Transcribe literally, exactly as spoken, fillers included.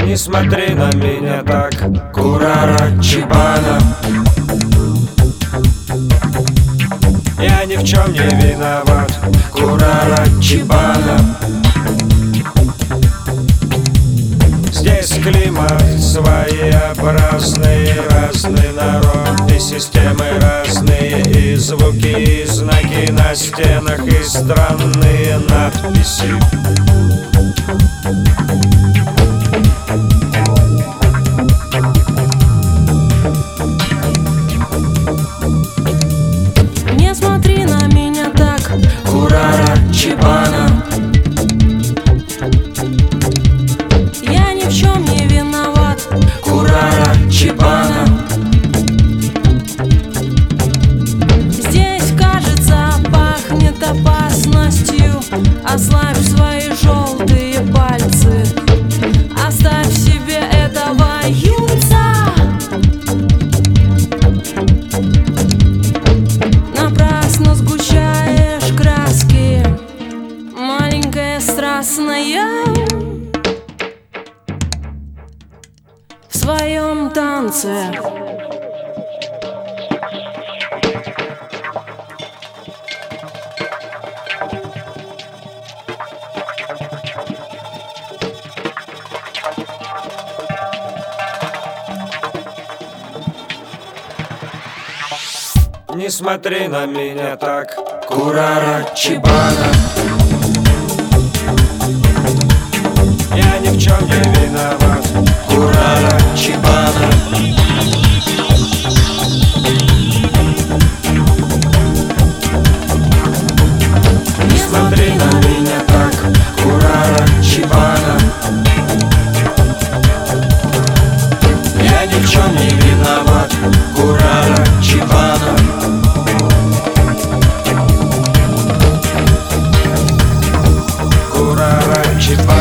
Не смотри на меня так, Курара Чибана. Я ни в чем не виноват, Курара Чибана. Здесь климат своеобразный, разный народ и системы разные, и звуки, и знаки на стенах, и странные надписи. Не смотри на меня так, Курара Чибана. я ни в чем не виноват, Курара Чибана. здесь, кажется, пахнет опасностью. Ослабь свои желтые пальцы, оставь себе этого юнца. Напрасно сгущаешь краски, маленькая страстная, в своем танце. Не смотри на меня так, Курара Чибана. Я ни в чем не виноват, Курара Чибана. Не смотри на меня так, Курара Чибана. Я ни в чем не виноват, Курара Чибана. Курара Чибана.